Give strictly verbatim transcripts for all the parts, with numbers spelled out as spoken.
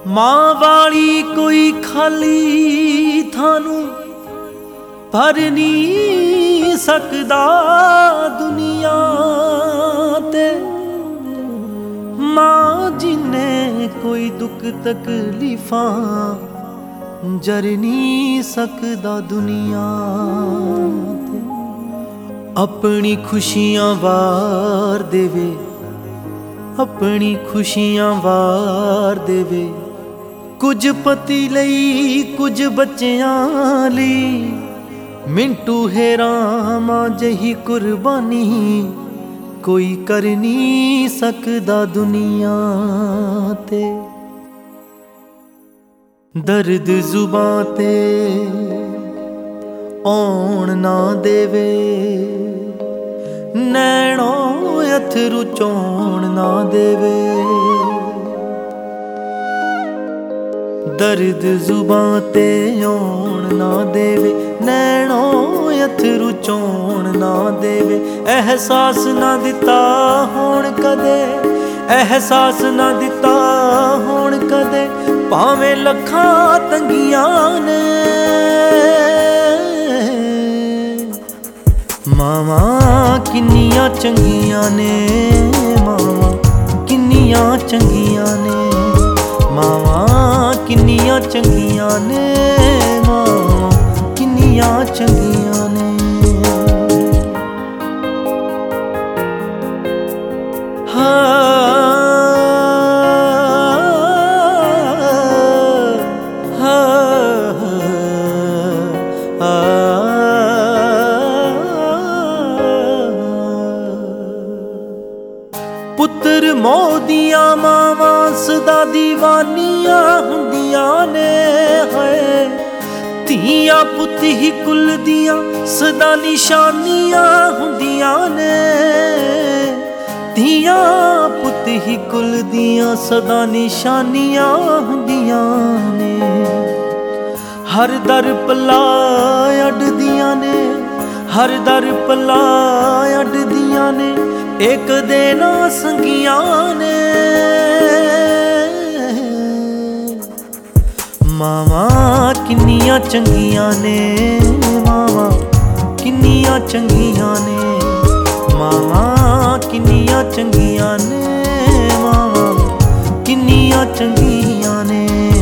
मां वाली कोई खाली थानू भर नहीं सकदा दुनिया ते। मां जिन्ने कोई दुख तकलीफां जर नहीं सकदा दुनिया ते। अपनी खुशियां वार देवे, अपनी खुशियां वार देवे, कुछ पति लई कुछ बच्चियां लई। मिंटू हेरा मां जही कुर्बानी कोई कर नहीं सकदा दुनिया ते। दर्द जुबां ते औण ना देवे, नैणों अथरू चौण ना देवे। दर्द जुबां ते औण ना देवे, नैणों अथरू चौण ना देवे। एहसास ना दिता होण कदे, एहसास ना दिता होण कदे, भावें लखां तंगियां ने। मावां किन्नियां चंगियां ने, मावां किन्नियां चंगियां ने, मावां किन्नियां चंगियां ने, मावां किन्नियां चंगियां ने। हाँ पुत्र मोदियां मावां सदा दीवानियां हुंदियां ने। है धीआं पुत ही कुल दियां सदा निशानियां हुंदियां ने। धीआं पुत ही कुल दियां सदा निशानियां हुंदियां ने। हर दर पला अड्डदियां ने, हर दर पला अड्डदियां ने, एक देना संगियां ने। मावां किन्नियां चंगियां ने, मावां किन्नियां चंगियां ने, मावां किन्नियां चंगियां ने, मावां किन्नियां चंगियां ने।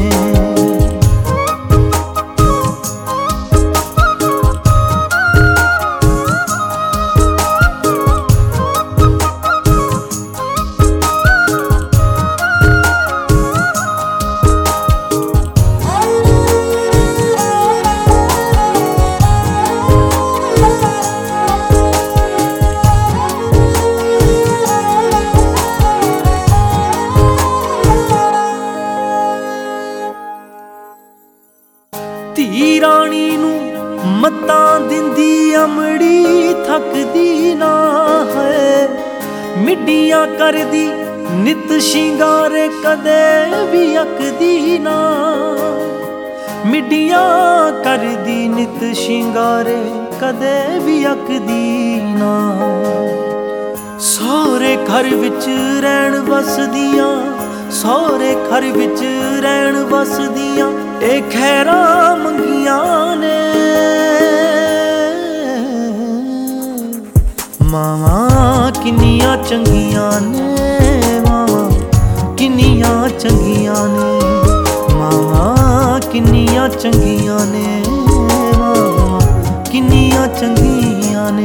धी राणी नू मत्तां दिंदी अमड़ी थकदी ना है। मिड्डियां करदी नित शिंगारे कदे भी अकदी ना। मिड्डियां करदी नित शिंगारे कदे भी अकदी ना। सौरे घर विच रैण वसदियां, सौरे घर विच रैण वसदियां, ए खैरा मंगियां ने। मावां किन्नियां चंगियां ने, मावां किन्नियां चंगियां ने, मावां किन्नियां चंगियां ने, मावां किन्नियां चंगियां ने।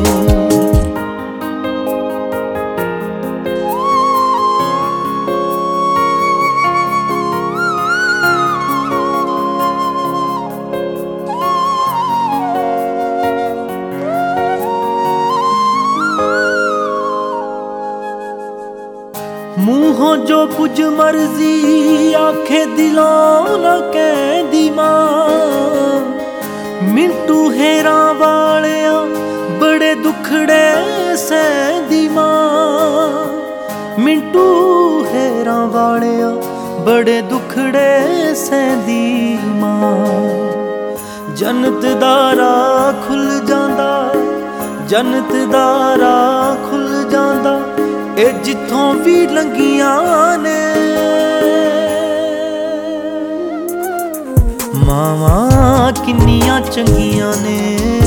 मूहों जो कुछ मर्जी आखे दिलों न कहदी मां। मिंटू हेरा वालिया बड़े दुखड़े सहदी मां। मिंटू हेरा वालिया बड़े दुखड़े सहदी मां। जन्नत दा राह खुल जांदा, जन्नत दा राह खुल जांदा, ए जिथों भी लंघियां ने। ਮਾਵਾਂ ਕਿੰਨੀਆਂ ਚੰਗੀਆਂ ਨੇ।